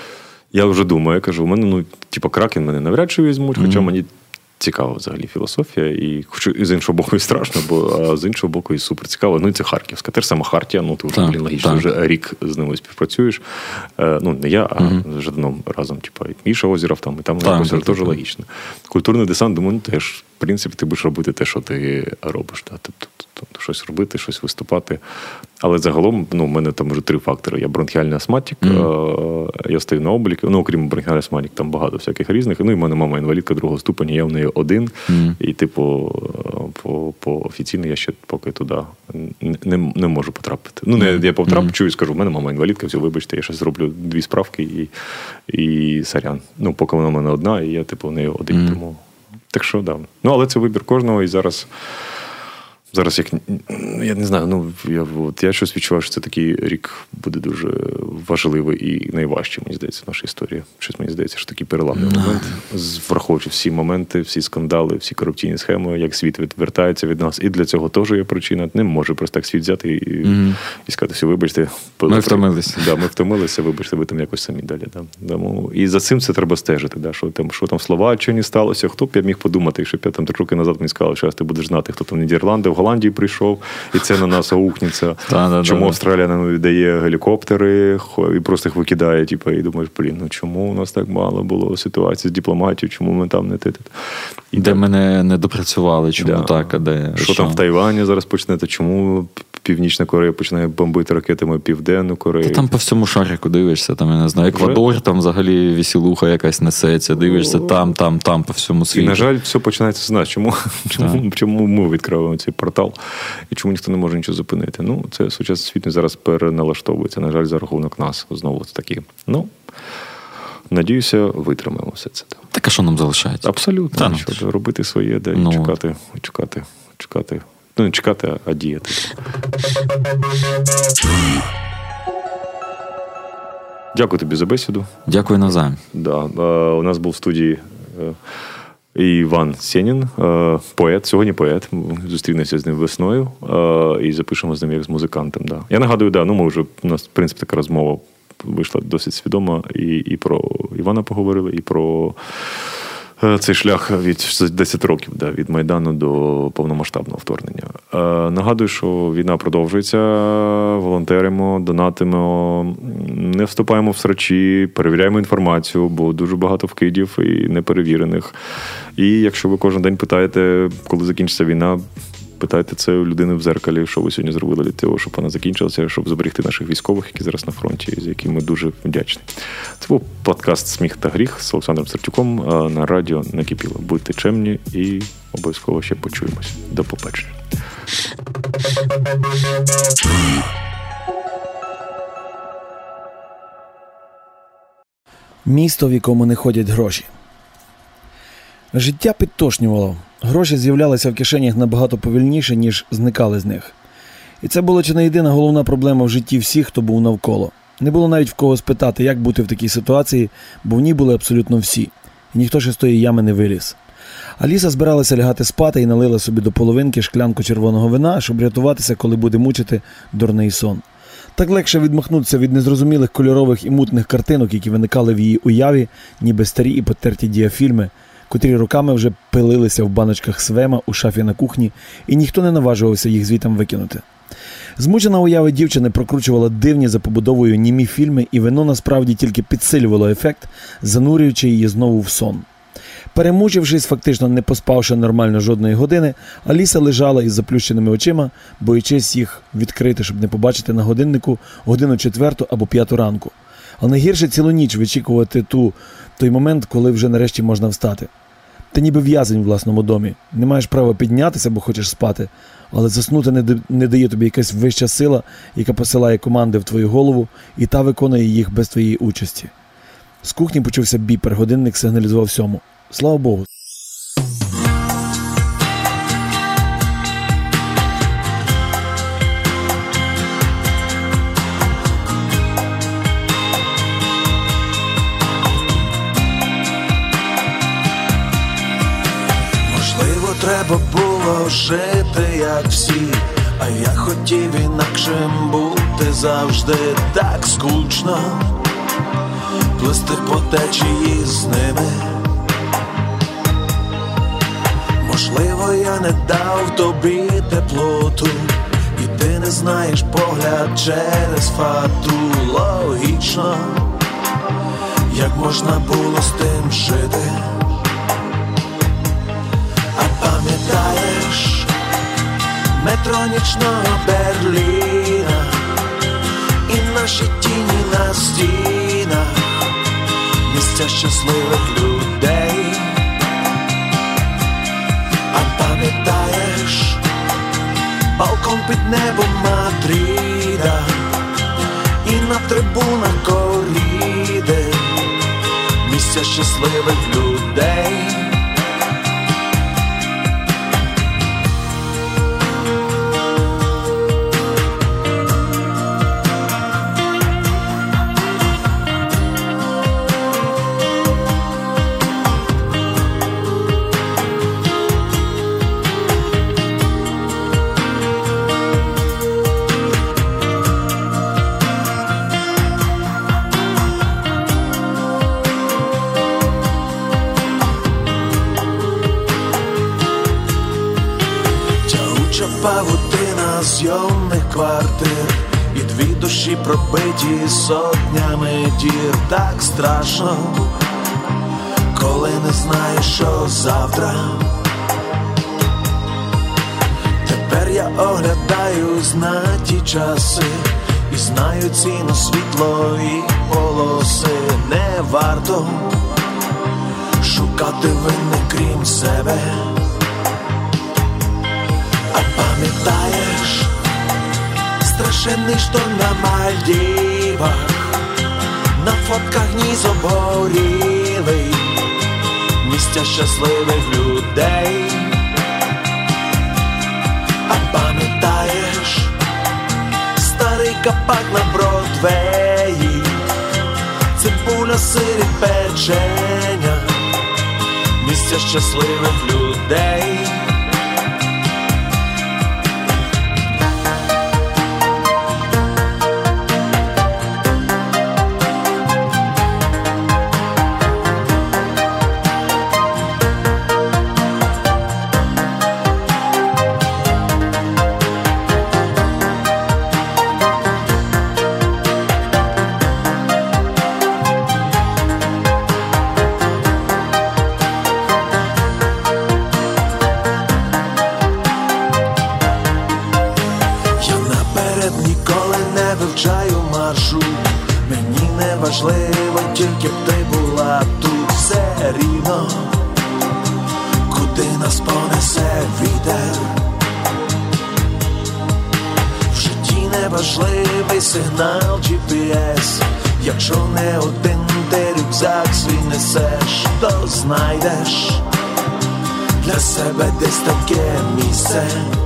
я вже думаю, я кажу, у мене, ну, типу, Кракен мене навряд чи візьмуть, хоча mm-hmm. мені цікава взагалі філософія, і хоч з іншого боку і страшно, бо а з іншого боку і супер цікаво. Ну і це Харківська, теж сама Хартія, ну ти вже, блін, логічно, так. вже рік з ними співпрацюєш. Е, ну, не я, а mm-hmm. Жаданом разом, типу, Міша Озеров там, і там так, якось так, теж так. логічно. Культурний десант, думаю, ну теж, в принципі, ти будеш робити те, що ти робиш. Да? Тобто, тобто щось робити, щось виступати. Але загалом, ну, в мене там вже три фактори. Я бронхіальний астматик, mm-hmm. я стою на обліку, ну, окрім бронхіальний астматик, там багато всяких різних. Ну, і в мене мама інвалідка другого ступеня, я в неї один. Mm-hmm. І, типу, по, по офіційно я ще поки туди не, не можу потрапити. Ну, не, я потраплю mm-hmm. і скажу, в мене мама інвалідка, все, вибачте, я ще зроблю дві справки і, і сорян. Ну, поки вона в мене одна, і я, типу, в неї один, mm-hmm. тому... Так що, да. Ну, але це вибір кожного, і зараз... зараз, як, я не знаю, ну, я, от, я щось відчуваю, що це такий рік буде дуже важливий і найважчий, мені здається, в нашій історії. Щось мені здається, що такий переламний no. момент, враховуючи всі моменти, всі скандали, всі корупційні схеми, як світ відвертається від нас. І для цього теж є причина. Не може просто так світ взяти і, mm-hmm. і сказати, все, вибачте. Ми втомилися. Да, ми втомилися, вибачте, ви там якось самі далі. Да. Тому, і за цим це треба стежити, да, що там, що там в Словаччині сталося. Хто б я міг подумати, якщо б я там три роки назад мені сказали, що ти будеш знати, хто там в Нідерланди, в Голландії прийшов, і це на нас аукнеться. Чому Австралія нам віддає гелікоптери і просто їх викидає, типу, і думаєш, блін, ну чому у нас так мало було ситуацій з дипломатією, чому ми там не те. І де ми не, не допрацювали, чому да. так, а де... Що, що там в Тайвані зараз почнете, чому Північна Корея починає бомбити ракетами Південну Корею? Та там по всьому шарику дивишся, там, я не знаю, Еквадор, вже? Там взагалі весілуха якась несеться, дивишся там, там, там, по всьому світу. І, на жаль, все починається з нас. Чому, чому, чому ми відкриваємо цей портал і чому ніхто не може нічого зупинити? Ну, це сучасний світ зараз переналаштовується, на жаль, за рахунок нас. Знову такі. Ну, надіюся, витримаємо все це. Так, а що нам залишається? Абсолютно. Та, нічого, ну, робити своє, да, ну, і чекати, чекати, чекати. Ну, не чекати, а діяти. Дякую тобі за бесіду. Дякую навзаєм. Да. У нас був в студії Іван Сенін, поет, сьогодні поет. Зустрінемося з ним весною і запишемо з ним як з музикантом. Да. Я нагадую, да, ну ми вже, у нас, в принципі, така розмова вийшла досить свідома. І, і про Івана поговорили, і про цей шлях від десять років, да, від Майдану до повномасштабного вторгнення. Е, нагадую, що війна продовжується, волонтеримо, донатимо, не вступаємо в срачі, перевіряємо інформацію, бо дуже багато вкидів і неперевірених. І якщо ви кожен день питаєте, коли закінчиться війна, питайте це у людини в дзеркалі, що ви сьогодні зробили для того, щоб вона закінчилася, щоб зберегти наших військових, які зараз на фронті, з якими ми дуже вдячні. Це був подкаст «Сміх та гріх» з Олександром Сердюком на радіо «Накипіло». Будьте чемні і обов'язково ще почуємось. До побачення. Місто, в якому не ходять гроші. Життя підтошнювало. Гроші з'являлися в кишенях набагато повільніше, ніж зникали з них. І це була чи не єдина головна проблема в житті всіх, хто був навколо. Не було навіть в кого спитати, як бути в такій ситуації, бо в ній були абсолютно всі. І ніхто ще з тої ями не виліз. Аліса збиралася лягати спати і налила собі до половинки шклянку червоного вина, щоб рятуватися, коли буде мучити дурний сон. Так легше відмахнутися від незрозумілих кольорових і мутних картинок, які виникали в її уяві, ніби старі і потерті діафільми, котрі роками вже пилилися в баночках свема у шафі на кухні, і ніхто не наважувався їх звітам викинути. Змучена уява дівчини прокручувала дивні за побудовою німі фільми, і вино насправді тільки підсилювало ефект, занурюючи її знову в сон. Перемучившись, фактично не поспавши нормально жодної години, Аліса лежала із заплющеними очима, боячись їх відкрити, щоб не побачити на годиннику годину четверту або п'яту ранку. А найгірше цілу ніч вичікувати ту, той момент, коли вже нарешті можна встати. Ти ніби в'язень у власному домі. Не маєш права піднятися, бо хочеш спати, але заснути не, не дає тобі якась вища сила, яка посилає команди в твою голову, і та виконує їх без твоєї участі. З кухні почувся біпер, годинник сигналізував сьому. Слава Богу. Треба було жити, як всі, а я хотів інакшим бути завжди так скучно, плисти по течії з ними. Можливо, я не дав тобі теплоту, і ти не знаєш погляд через фату. Логічно, як можна було з тим жити. Пам'ятаєш метро нічного Берліна і наші тіні на стінах, місця щасливих людей. А пам'ятаєш балкон під небом Мадрида і на трибунах коріди, місця щасливих людей. павутина зйомних квартир, і дві душі пробиті сотнями дір. Так страшно, коли не знаєш, що завтра. Тепер я оглядаюсь на ті часи і знаю ціну світло і полоси. Не варто шукати винних крім себе. А пам'ятаєш страшенний шторм на Мальдівах, на фотках ніс обгорілий, місця щасливих людей. А пам'ятаєш старий капак на Бродвеї, цибуля, сир і печеня, місця щасливих людей. Важливо, тільки б ти була тут. Все рівно, куди нас понесе вітер. В житті неважливий сигнал джі пі ес. Якщо не один ти рюкзак свій несеш, то знайдеш для себе десь таке місце.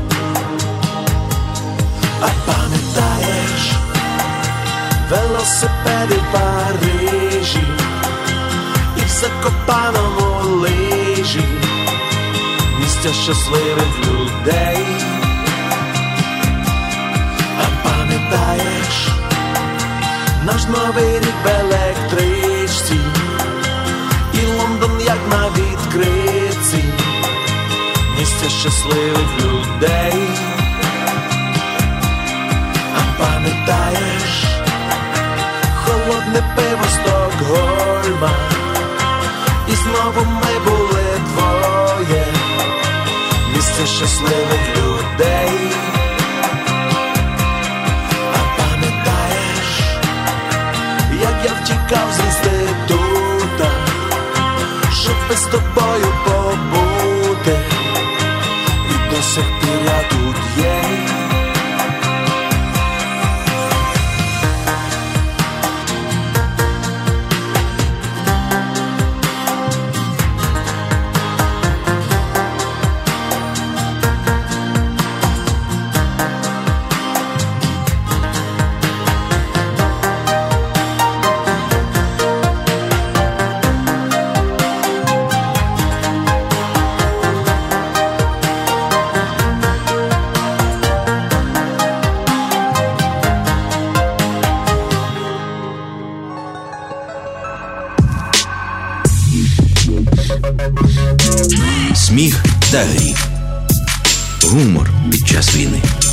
А пам'ятаєш велосипеди в Парижі і в Закопаному лижі, місця щасливих людей. А пам'ятаєш наш новий рік в електричці і Лондон як на відкритці, місця щасливих людей. А пам'ятаєш холодне пиво Стокгольма, і знову ми були двоє, місце щасливих людей. А пам'ятаєш, як я втікав з інститута, щоб без тобою побути, і до сих пір я тут є. Сміх та гріх. Гумор під час війни.